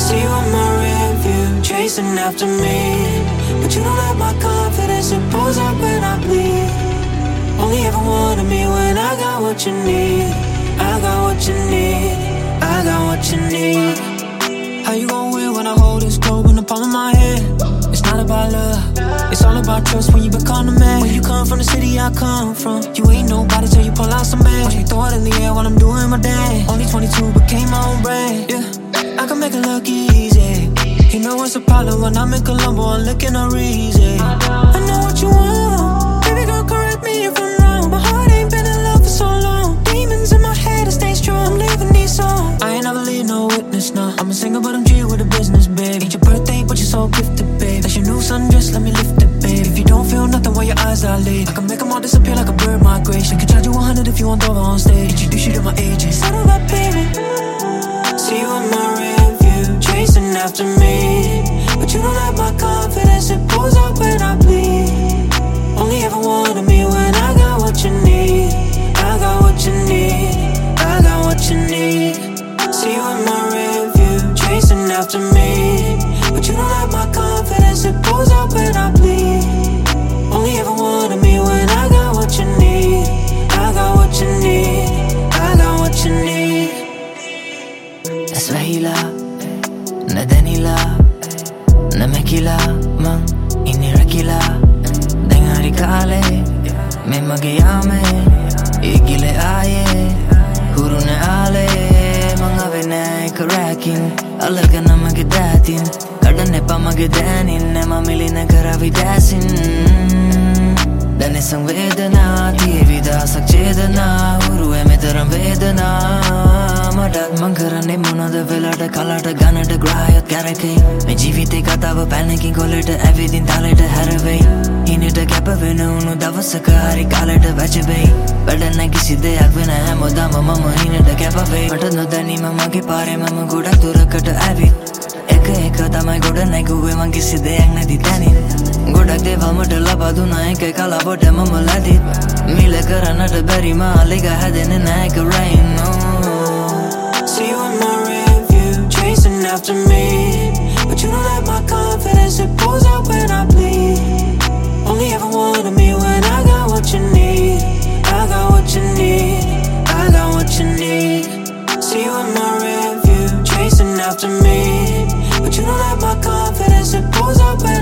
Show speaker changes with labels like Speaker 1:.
Speaker 1: See you in my rear view, chasing after me. But you don't let my confidence impose up when I bleed. Only ever wanted me when I got what you need. I got what you need, I got what you need. How you gon' win when I hold this globe in the palm of my hand? It's not about love, it's all about trust when you become the man. When you come from the city I come from, you ain't nobody till you pull out some band. Watch me throw it in the air while I'm doing my dance. Only 22 became my own brand, yeah. I can make it look easy. You know what's the problem when I'm in Colombo, I'm looking all easy. I know what you want, baby girl, correct me if I'm wrong. My heart ain't been in love for so long. Demons in my head, I stay strong, I'm living these songs. I ain't never leave no witness, nah. I'm a singer, but I'm G with a business, babe. Ain't your birthday, but you're so gifted, babe. That's your new sundress, let me lift it, babe. If you don't feel nothing while your eyes dilate, I can make them all disappear like a bird migration. Can charge you 100 if you want over on stage. Introduce you to my agent. Settle that, baby. See you in my rear view, chasing after me. But you don't let my confidence, it pulls up when I bleed. Only ever wanted me when I got what you need. I got what you need, I got what you need. See you in my rear view, chasing after me. But you don't let my confidence, it pulls up when I bleed. Only ever wanted me when I got what you need. I got what you need, I got what you need.
Speaker 2: Svahila, Nadanila, Namekila, Mang, Inirakila, Dengari Kale, Memagayame, Igile Aye, Hurune Ale, Mangavene, Karakin, Alagana Magadatin, Kardanepa Magadanin, Nemamilina Karavidasin. Dane sang vedana, divida sakchedana, Urue metaram vedana. Madat mankarane monada velada kalada ganada grayat garake. Me jivite katava panicking koleta everything taleta harave. Inita kapavena unu davasaka hari kaleta vachabe. Badana kisi deyak vena hamodama mama inita kapave. Mata nodani mama ke pare mama godak durakata avi. Eka tamai godanai guwe man kisi deyak nadi tani. Godak deva mata labaduna eka kalabota mama ladit. Mila karanata bari ma lega hadene na eka rain.
Speaker 1: See you in my rear view, chasing after me. But you don't let my confidence, it pulls up when I bleed. Only ever wanted me when I got what you need. I got what you need, I got what you need. See you in my rear view, chasing after me. But you don't let my confidence, it pulls up when